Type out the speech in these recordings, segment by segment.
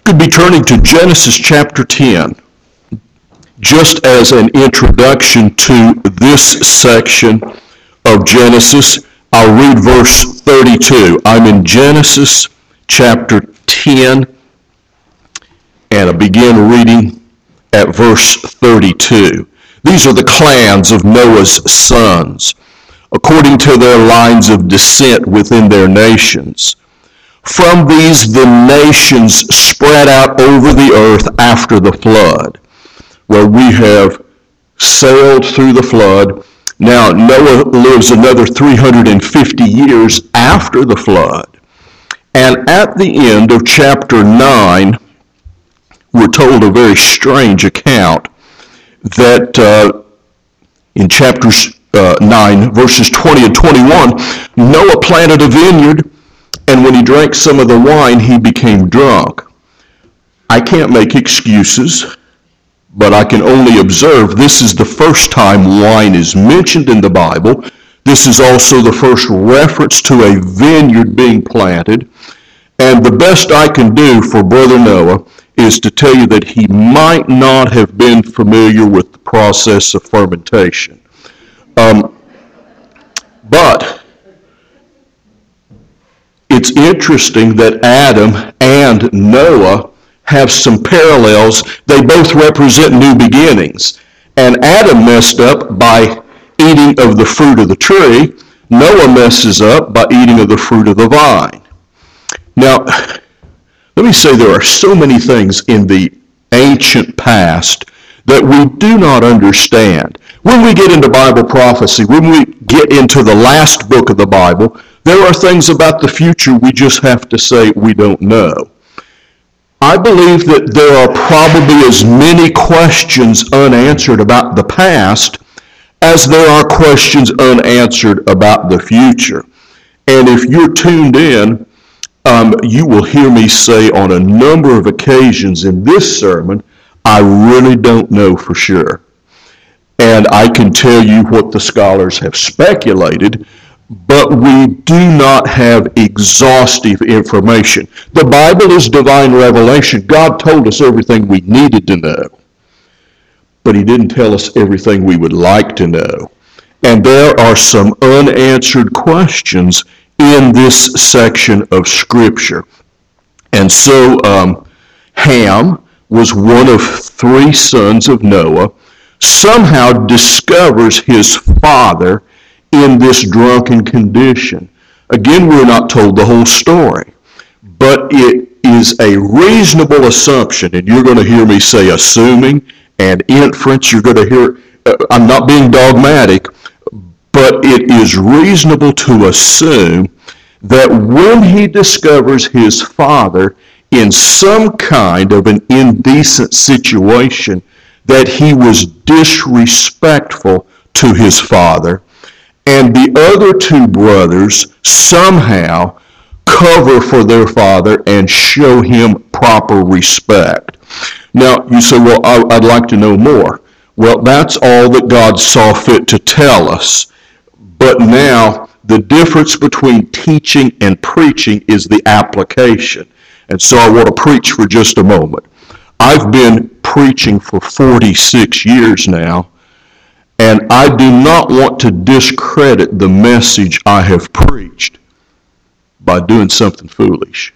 Could be turning to Genesis chapter 10. Just as an introduction to this section of Genesis, I'll read verse 32. I'm in Genesis chapter 10, and I begin reading at verse 32. These are the clans of Noah's sons, according to their lines of descent within their nations. From these the nations spread out over the earth after the flood. Well, we have sailed through the flood. Now Noah lives another 350 years after the flood. And at the end of chapter 9, we're told a very strange account that in chapters 9, verses 20 and 21, Noah planted a vineyard, and when he drank some of the wine, he became drunk. I can't make excuses, but I can only observe this is the first time wine is mentioned in the Bible. This is also the first reference to a vineyard being planted. And the best I can do for Brother Noah is to tell you that he might not have been familiar with the process of fermentation. But it's interesting that Adam and Noah have some parallels. They both represent new beginnings. And Adam messed up by eating of the fruit of the tree. Noah messes up by eating of the fruit of the vine. Now, let me say there are so many things in the ancient past that we do not understand. When we get into Bible prophecy, when we get into the last book of the Bible, there are things about the future we just have to say we don't know. I believe that there are probably as many questions unanswered about the past as there are questions unanswered about the future. And if you're tuned in, you will hear me say on a number of occasions in this sermon, I really don't know for sure. And I can tell you what the scholars have speculated, but we do not have exhaustive information. The Bible is divine revelation. God told us everything we needed to know, but he didn't tell us everything we would like to know. And there are some unanswered questions in this section of Scripture. And so Ham was one of three sons of Noah, somehow discovers his father in this drunken condition. Again, we're not told the whole story, but it is a reasonable assumption, and you're going to hear me say assuming and inference. You're going to hear, I'm not being dogmatic, but it is reasonable to assume that when he discovers his father in some kind of an indecent situation, that he was disrespectful to his father, and the other two brothers somehow cover for their father and show him proper respect. Now, you say, well, I'd like to know more. Well, that's all that God saw fit to tell us. But now, the difference between teaching and preaching is the application. And so I want to preach for just a moment. I've been preaching for 46 years now, and I do not want to discredit the message I have preached by doing something foolish.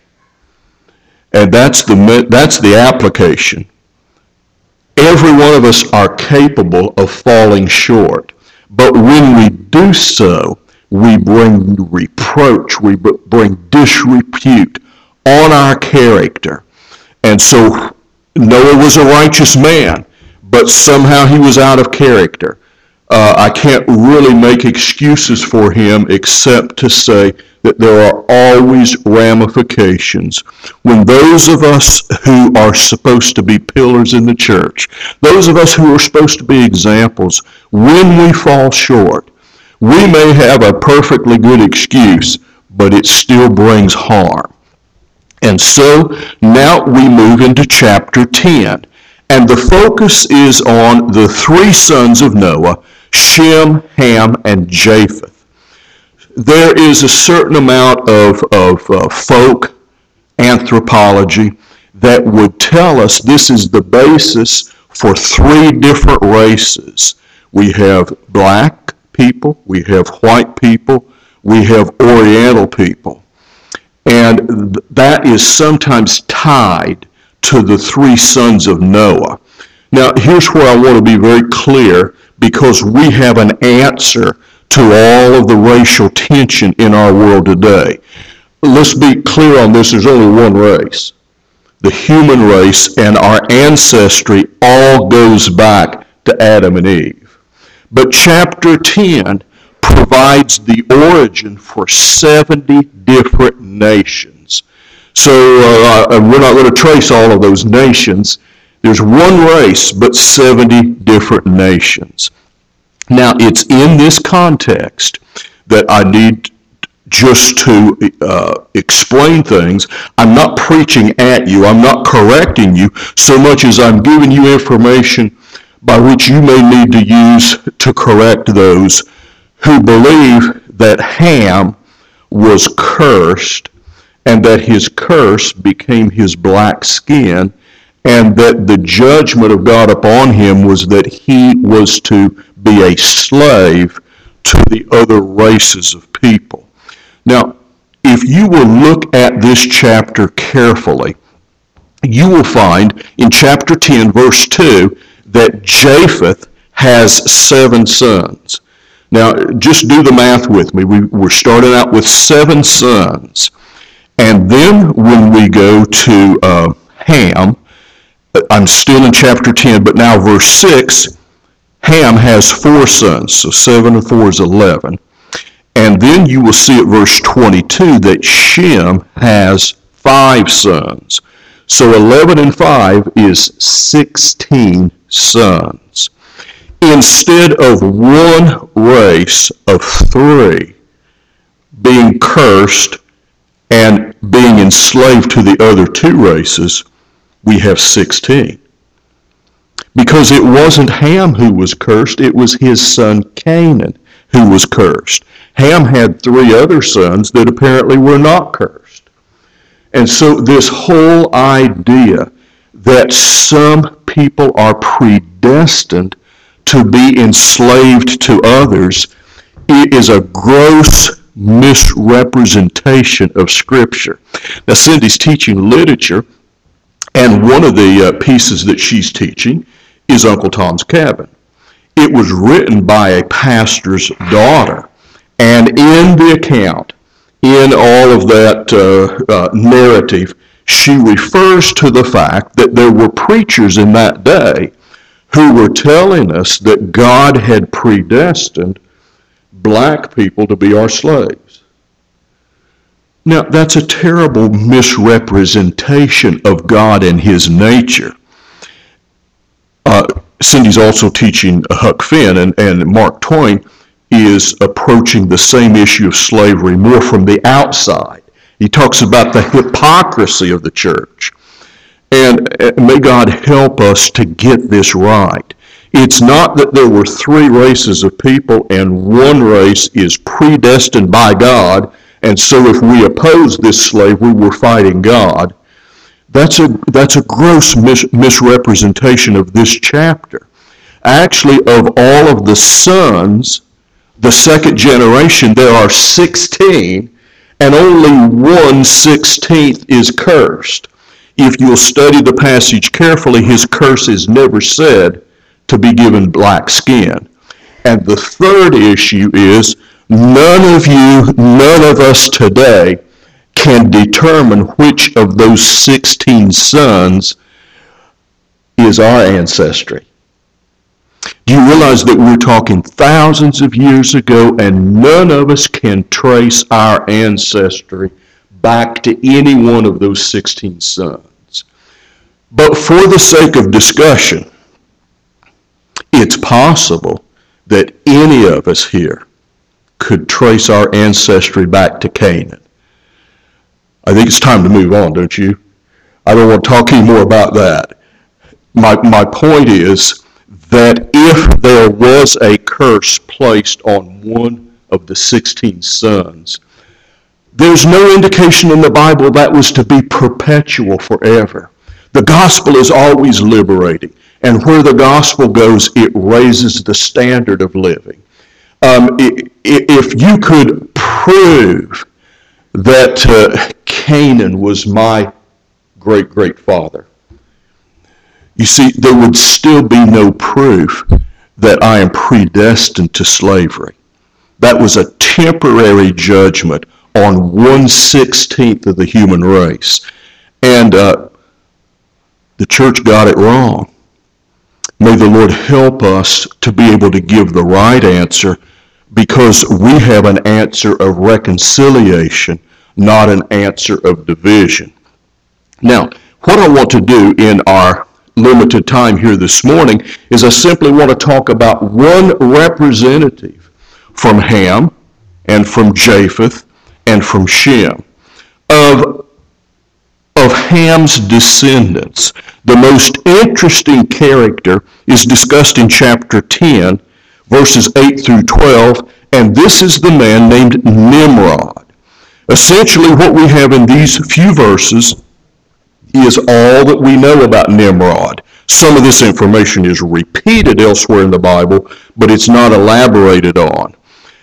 And that's the application. Every one of us are capable of falling short. But when we do so, we bring reproach, we bring disrepute on our character. And so Noah was a righteous man, but somehow he was out of character. I can't really make excuses for him except to say that there are always ramifications when those of us who are supposed to be pillars in the church, those of us who are supposed to be examples, when we fall short, we may have a perfectly good excuse, but it still brings harm. And so now we move into chapter 10. And the focus is on the three sons of Noah, Shem, Ham, and Japheth. There is a certain amount of folk anthropology that would tell us this is the basis for three different races. We have black people, we have white people, we have Oriental people. And that is sometimes tied to the three sons of Noah. Now, here's where I want to be very clear, because we have an answer to all of the racial tension in our world today. Let's be clear on this. There's only one race. The human race, and our ancestry all goes back to Adam and Eve. But chapter 10 provides the origin for 70 different nations. So we're not going to trace all of those nations. There's one race, but 70 different nations. Now, it's in this context that I need just to explain things. I'm not preaching at you. I'm not correcting you so much as I'm giving you information by which you may need to use to correct those who believe that Ham was cursed and that his curse became his black skin, and that the judgment of God upon him was that he was to be a slave to the other races of people. Now, if you will look at this chapter carefully, you will find in chapter 10, verse 2, that Japheth has 7 sons. Now, just do the math with me. We're starting out with 7 sons. And then when we go to Ham, I'm still in chapter 10, but now verse 6, Ham has 4 sons. So 7 and 4 is 11. And then you will see at verse 22 that Shem has 5 sons. So 11 and 5 is 16 sons. Instead of one race of 3 being cursed and being enslaved to the other 2 races, we have 16. Because it wasn't Ham who was cursed, it was his son Canaan who was cursed. Ham had 3 other sons that apparently were not cursed. And so this whole idea that some people are predestined to be enslaved to others is a gross misrepresentation of Scripture. Now, Cindy's teaching literature, and one of the pieces that she's teaching is Uncle Tom's Cabin. It was written by a pastor's daughter, and in the account, in all of that narrative, she refers to the fact that there were preachers in that day who were telling us that God had predestined black people to be our slaves. Now, that's a terrible misrepresentation of God and his nature. Cindy's also teaching Huck Finn, and Mark Twain is approaching the same issue of slavery more from the outside. He talks about the hypocrisy of the church. And may God help us to get this right. It's not that there were 3 races of people and one race is predestined by God, and so if we oppose this slavery, we're fighting God. That's a gross misrepresentation of this chapter. Actually, of all of the sons, the second generation, there are 16, and only 1/16 is cursed. If you'll study the passage carefully, his curse is never said to be given black skin. And the third issue is, none of you, none of us today can determine which of those 16 sons is our ancestry. Do you realize that we're talking thousands of years ago, and none of us can trace our ancestry back to any one of those 16 sons? But for the sake of discussion, it's possible that any of us here could trace our ancestry back to Canaan. I think it's time to move on, don't you? I don't want to talk any more about that. My point is that if there was a curse placed on one of the 16 sons, there's no indication in the Bible that was to be perpetual forever. The gospel is always liberating. And where the gospel goes, it raises the standard of living. If you could prove that Canaan was my great-great-father, you see, there would still be no proof that I am predestined to slavery. That was a temporary judgment on 1/16 of the human race. And the church got it wrong. May the Lord help us to be able to give the right answer, because we have an answer of reconciliation, not an answer of division. Now, what I want to do in our limited time here this morning is I simply want to talk about one representative from Ham and from Japheth and from Shem. Of Ham's descendants, the most interesting character is discussed in chapter 10, verses 8 through 12, and this is the man named Nimrod. Essentially, what we have in these few verses is all that we know about Nimrod. Some of this information is repeated elsewhere in the Bible, but it's not elaborated on.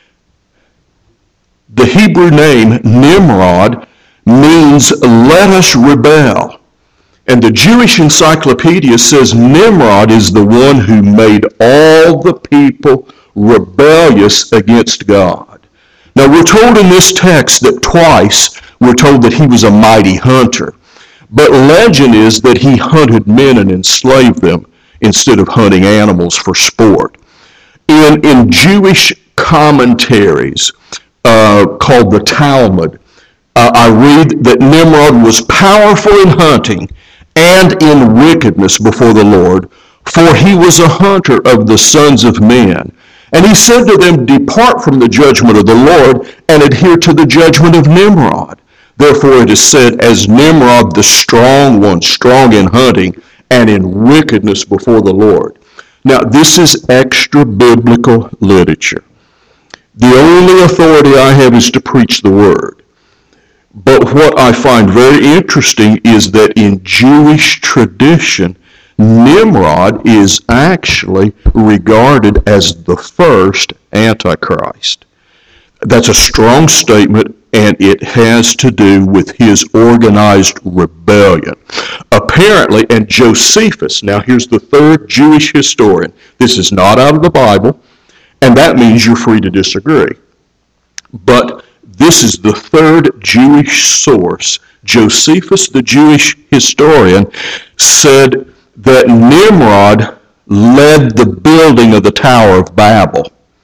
The Hebrew name Nimrod means "let us rebel." And the Jewish Encyclopedia says Nimrod is the one who made all the people rebellious against God. Now, we're told in this text that twice we're told that he was a mighty hunter. But legend is that he hunted men and enslaved them instead of hunting animals for sport. In Jewish commentaries called the Talmud, I read that Nimrod was powerful in hunting and in wickedness before the Lord, for he was a hunter of the sons of men. And he said to them, "Depart from the judgment of the Lord and adhere to the judgment of Nimrod." Therefore it is said, "As Nimrod the strong one, strong in hunting and in wickedness before the Lord." Now, this is extra-biblical literature. The only authority I have is to preach the word. But what I find very interesting is that in Jewish tradition, Nimrod is actually regarded as the first Antichrist. That's a strong statement, and it has to do with his organized rebellion. Apparently, and Josephus, now here's the third Jewish historian. This is not out of the Bible, and that means you're free to disagree. But this is the third Jewish source. Josephus, the Jewish historian, said that Nimrod led the building of the Tower of Babel.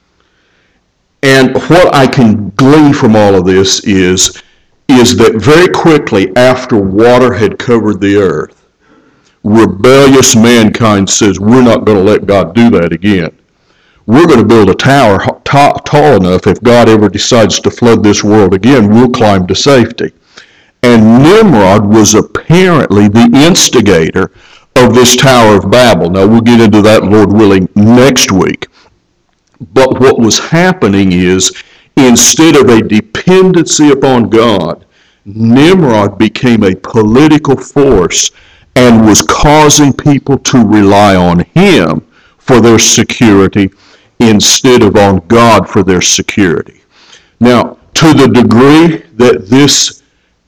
And what I can glean from all of this is that very quickly after water had covered the earth, rebellious mankind says, we're not going to let God do that again. We're going to build a tower tall enough, if God ever decides to flood this world again, we'll climb to safety. And Nimrod was apparently the instigator of this Tower of Babel. Now, we'll get into that, Lord willing, next week. But what was happening is, instead of a dependency upon God, Nimrod became a political force and was causing people to rely on him for their security instead of on God for their security. Now, to the degree that this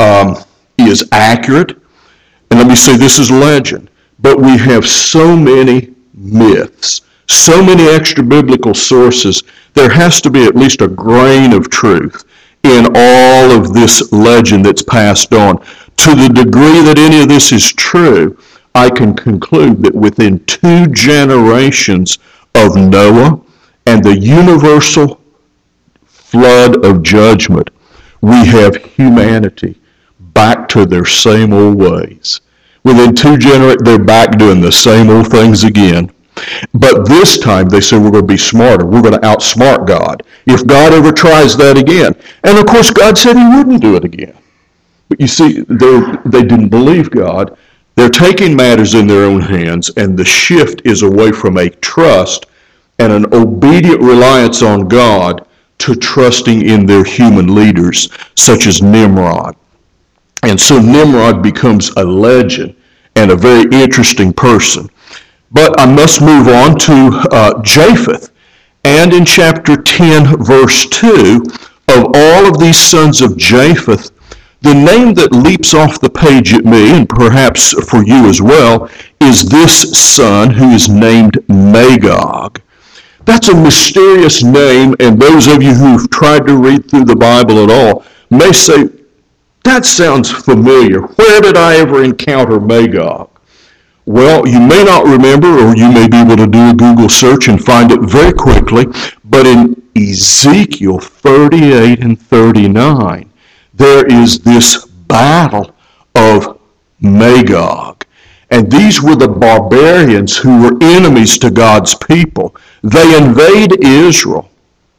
is accurate, and let me say this is legend, but we have so many myths, so many extra-biblical sources, there has to be at least a grain of truth in all of this legend that's passed on. To the degree that any of this is true, I can conclude that within 2 generations of Noah and the universal flood of judgment, we have humanity back to their same old ways. Within 2 generations, they're back doing the same old things again. But this time they say we're going to be smarter. We're going to outsmart God. If God ever tries that again. And of course God said he wouldn't do it again. But you see, they didn't believe God. They're taking matters in their own hands, and the shift is away from a trust and an obedient reliance on God to trusting in their human leaders, such as Nimrod. And so Nimrod becomes a legend, and a very interesting person. But I must move on to Japheth. And in chapter 10, verse 2, of all of these sons of Japheth, the name that leaps off the page at me, and perhaps for you as well, is this son who is named Magog. That's a mysterious name, and those of you who've tried to read through the Bible at all may say, that sounds familiar. Where did I ever encounter Magog? Well, you may not remember, or you may be able to do a Google search and find it very quickly, but in Ezekiel 38 and 39, there is this battle of Magog. And these were the barbarians who were enemies to God's people. They invade Israel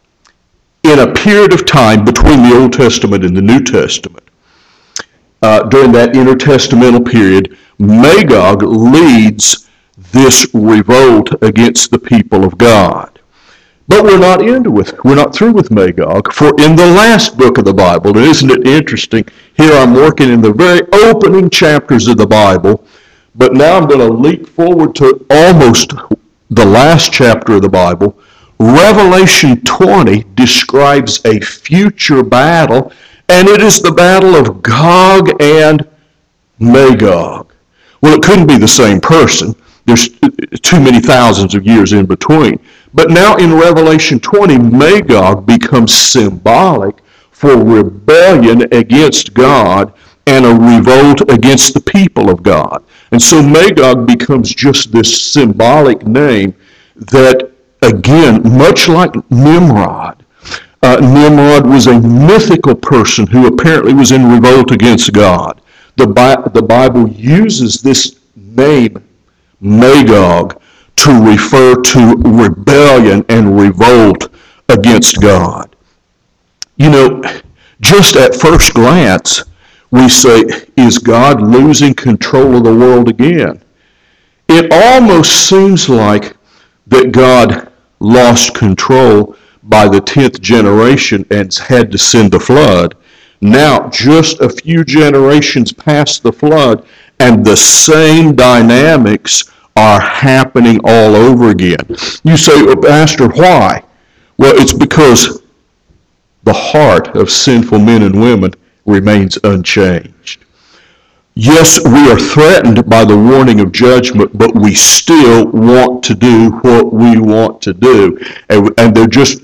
in a period of time between the Old Testament and the New Testament. During that intertestamental period, Magog leads this revolt against the people of God. But we're not through with Magog, for in the last book of the Bible, and isn't it interesting, here I'm working in the very opening chapters of the Bible, but now I'm going to leap forward to almost the last chapter of the Bible. Revelation 20 describes a future battle, and it is the battle of Gog and Magog. Well, it couldn't be the same person. There's too many thousands of years in between. But now in Revelation 20, Magog becomes symbolic for rebellion against God and a revolt against the people of God. And so Magog becomes just this symbolic name that, again, much like Nimrod, Nimrod was a mythical person who apparently was in revolt against God. The Bible uses this name, Magog, to refer to rebellion and revolt against God. You know, just at first glance, we say, is God losing control of the world again? It almost seems like that God lost control by the 10th generation and had to send the flood. Now, just a few generations past the flood, and the same dynamics are happening all over again. You say, well, Pastor, why? Well, it's because the heart of sinful men and women remains unchanged. Yes, we are threatened by the warning of judgment, but we still want to do what we want to do. And they're just,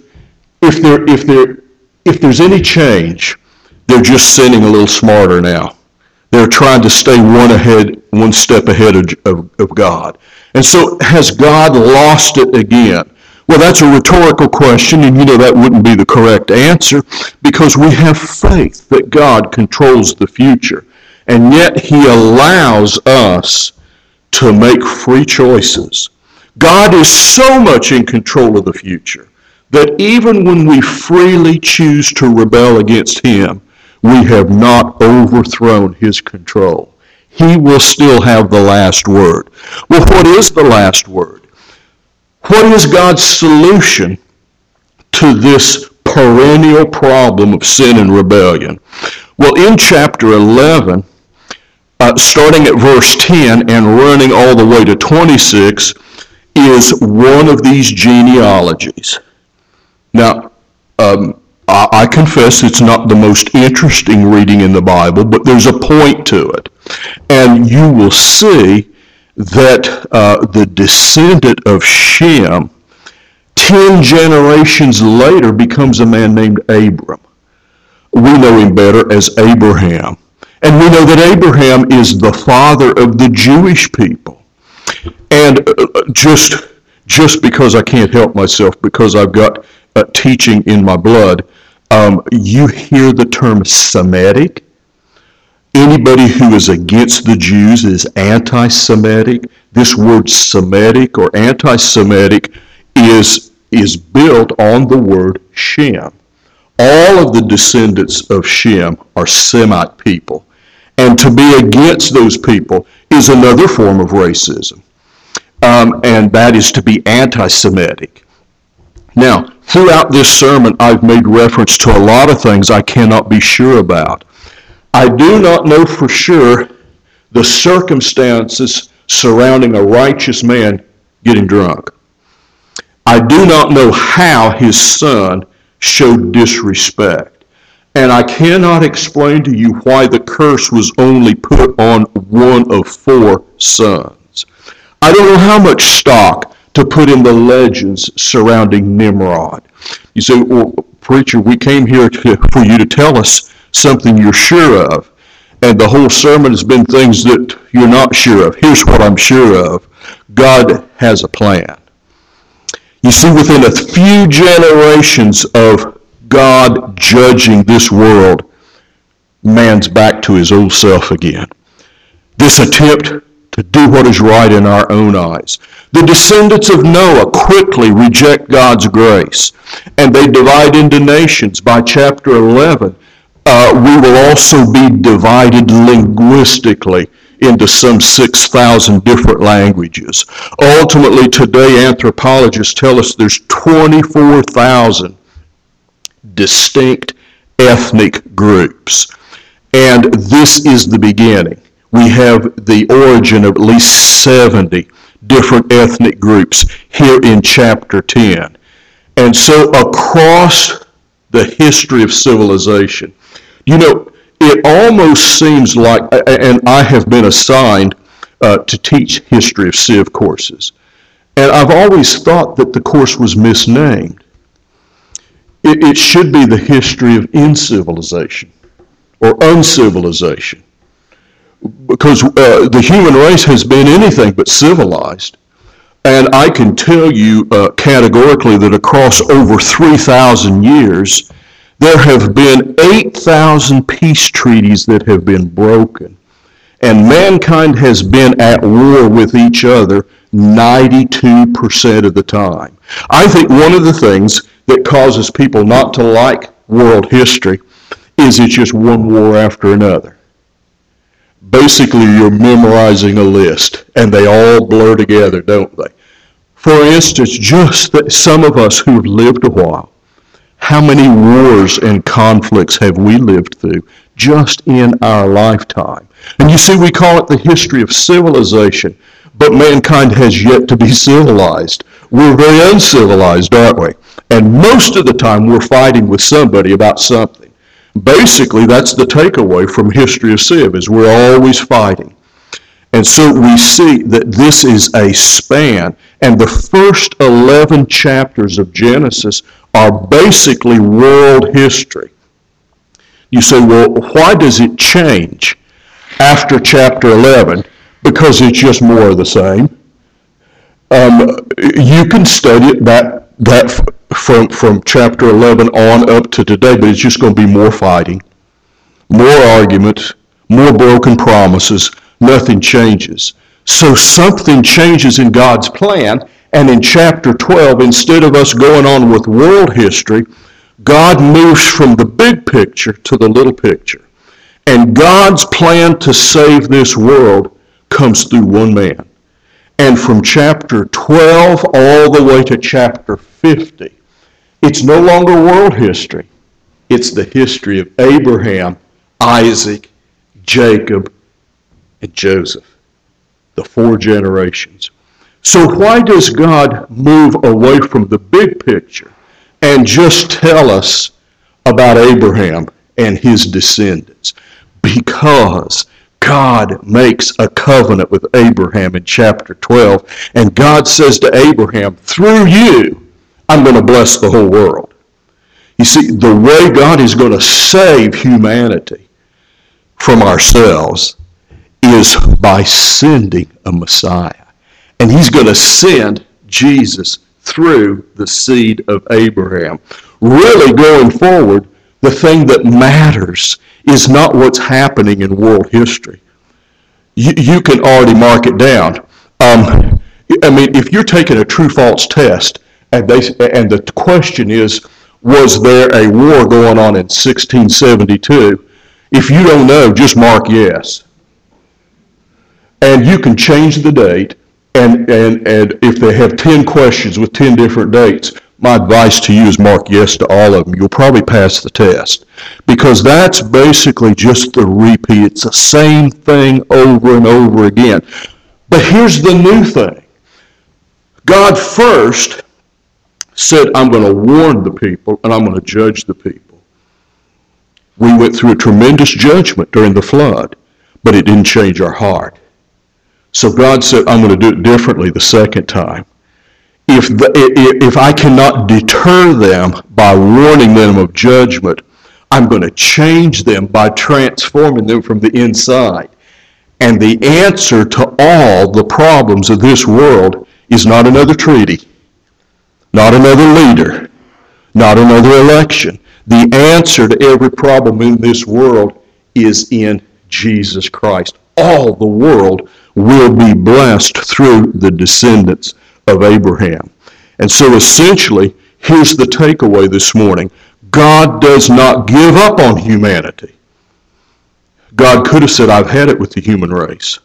if there's any change, they're just sinning a little smarter now. They're trying to stay one step ahead of God. And so has God lost it again? Well, that's a rhetorical question, and you know that wouldn't be the correct answer, because we have faith that God controls the future. And yet he allows us to make free choices. God is so much in control of the future that even when we freely choose to rebel against him, we have not overthrown his control. He will still have the last word. Well, what is the last word? What is God's solution to this perennial problem of sin and rebellion? Well, in chapter 11, starting at verse 10 and running all the way to 26, is one of these genealogies. Now, I confess it's not the most interesting reading in the Bible, but there's a point to it. And you will see that the descendant of Shem, 10 generations later, becomes a man named Abram. We know him better as Abraham. And we know that Abraham is the father of the Jewish people. And just because I can't help myself, because I've got teaching in my blood, you hear the term Semitic. Anybody who is against the Jews is anti-Semitic. This word Semitic or anti-Semitic is built on the word Shem. All of the descendants of Shem are Semite people. And to be against those people is another form of racism. And that is to be anti-Semitic. Now, throughout this sermon, I've made reference to a lot of things I cannot be sure about. I do not know for sure the circumstances surrounding a righteous man getting drunk. I do not know how his son showed disrespect. And I cannot explain to you why the curse was only put on one of 4 sons. I don't know how much stock to put in the legends surrounding Nimrod. You say, well, preacher, we came here for you to tell us something you're sure of. And the whole sermon has been things that you're not sure of. Here's what I'm sure of. God has a plan. You see, within a few generations of God judging this world, man's back to his old self again. This attempt to do what is right in our own eyes. The descendants of Noah quickly reject God's grace, and they divide into nations. By chapter 11, we will also be divided linguistically into some 6,000 different languages. Ultimately, today, anthropologists tell us there's 24,000 distinct ethnic groups. And this is the beginning. We have the origin of at least 70 different ethnic groups here in chapter 10. And so across the history of civilization, you know, it almost seems like, and I have been assigned to teach history of Civ courses, and I've always thought that the course was misnamed. It should be the history of incivilization or uncivilization, because the human race has been anything but civilized. And I can tell you categorically that across over 3,000 years, there have been 8,000 peace treaties that have been broken. And mankind has been at war with each other 92% of the time. I think one of the things that causes people not to like world history is it's just one war after another. Basically, you're memorizing a list, and they all blur together, don't they? For instance, just that some of us who have lived a while, how many wars and conflicts have we lived through just in our lifetime? And you see, we call it the history of civilization, but mankind has yet to be civilized. We're very uncivilized, aren't we? And most of the time, we're fighting with somebody about something. Basically, that's the takeaway from history of Civ, is we're always fighting. And so we see that this is a span, and the first 11 chapters of Genesis are basically world history. You say, well, why does it change after chapter 11? Because it's just more of the same. You can study it that from chapter 11 on up to today, but it's just going to be more fighting, more arguments, more broken promises. Nothing changes. So something changes in God's plan, and in chapter 12, instead of us going on with world history, God moves from the big picture to the little picture. And God's plan to save this world comes through one man. And from chapter 12 all the way to chapter 50, it's no longer world history. It's the history of Abraham, Isaac, Jacob, and Joseph, the 4 generations. So why does God move away from the big picture and just tell us about Abraham and his descendants? Because God makes a covenant with Abraham in chapter 12, and God says to Abraham, through you, I'm going to bless the whole world. You see, the way God is going to save humanity from ourselves is by sending a Messiah. And he's going to send Jesus through the seed of Abraham. Really, going forward, the thing that matters is not what's happening in world history. You can already mark it down. If you're taking a true-false test, and the question is, was there a war going on in 1672? If you don't know, just mark yes. And you can change the date, and if they have 10 questions with 10 different dates, my advice to you is mark yes to all of them. You'll probably pass the test. Because that's basically just the repeat. It's the same thing over and over again. But here's the new thing. God first said, I'm going to warn the people and I'm going to judge the people. We went through a tremendous judgment during the flood, but it didn't change our heart. So God said, I'm going to do it differently the second time. If I cannot deter them by warning them of judgment, I'm going to change them by transforming them from the inside. And the answer to all the problems of this world is not another treaty, not another leader, not another election. The answer to every problem in this world is in Jesus Christ. All the world will be blessed through the descendants of Abraham. And so essentially, here's the takeaway this morning. God does not give up on humanity. God could have said, I've had it with the human race.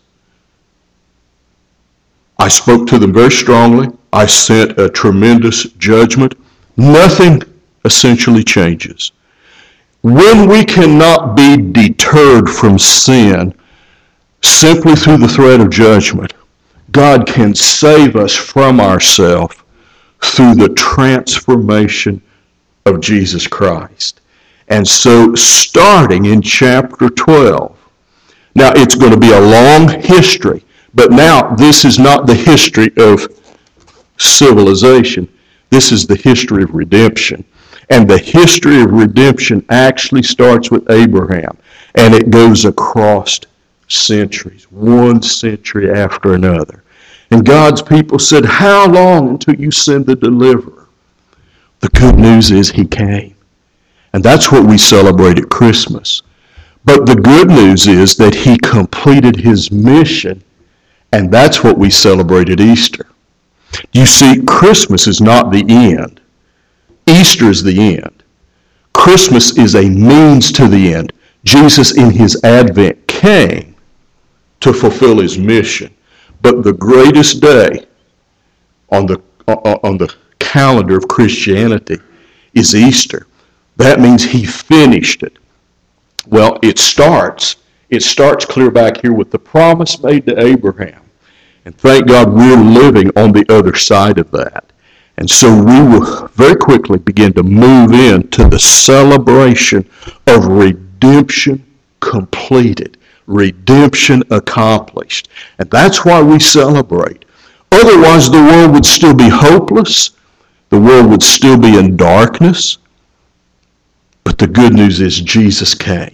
I spoke to them very strongly. I sent a tremendous judgment. Nothing essentially changes. When we cannot be deterred from sin simply through the threat of judgment, God can save us from ourselves through the transformation of Jesus Christ. And so starting in chapter 12, now it's going to be a long history, but now this is not the history of civilization. This is the history of redemption. And the history of redemption actually starts with Abraham, and it goes across centuries, one century after another. And God's people said, how long until you send the deliverer? The good news is he came. And that's what we celebrate at Christmas. But the good news is that he completed his mission, and that's what we celebrate at Easter. You see, Christmas is not the end. Easter is the end. Christmas is a means to the end. Jesus in his advent came to fulfill his mission. But the greatest day on the calendar of Christianity is Easter. That means he finished it. Well, it starts clear back here with the promise made to Abraham. And thank God we're living on the other side of that. And so we will very quickly begin to move into the celebration of redemption completed, redemption accomplished. And that's why we celebrate. Otherwise, the world would still be hopeless. The world would still be in darkness. But the good news is Jesus came.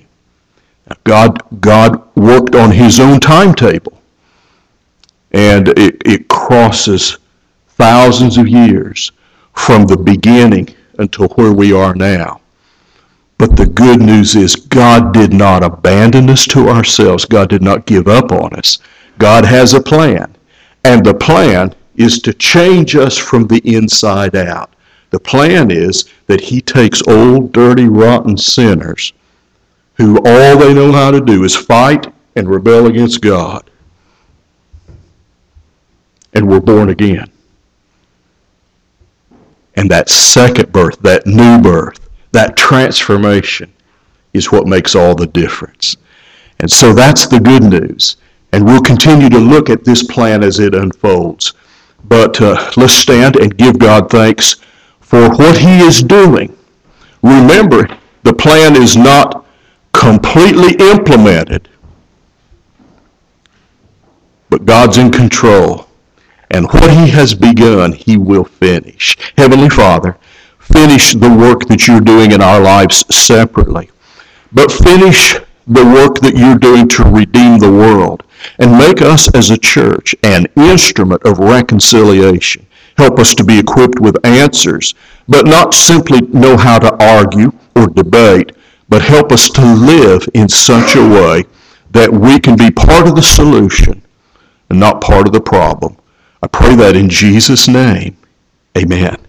God worked on his own timetable. And it crosses thousands of years from the beginning until where we are now. But the good news is God did not abandon us to ourselves. God did not give up on us. God has a plan. And the plan is to change us from the inside out. The plan is that he takes old, dirty, rotten sinners who all they know how to do is fight and rebel against God. And we're born again. And that second birth, that new birth, that transformation is what makes all the difference. And so that's the good news. And we'll continue to look at this plan as it unfolds. But let's stand and give God thanks for what he is doing. Remember, the plan is not completely implemented, but God's in control. And what he has begun, he will finish. Heavenly Father, finish the work that you're doing in our lives separately. But finish the work that you're doing to redeem the world. And make us as a church an instrument of reconciliation. Help us to be equipped with answers, but not simply know how to argue or debate, but help us to live in such a way that we can be part of the solution and not part of the problem. I pray that in Jesus' name. Amen.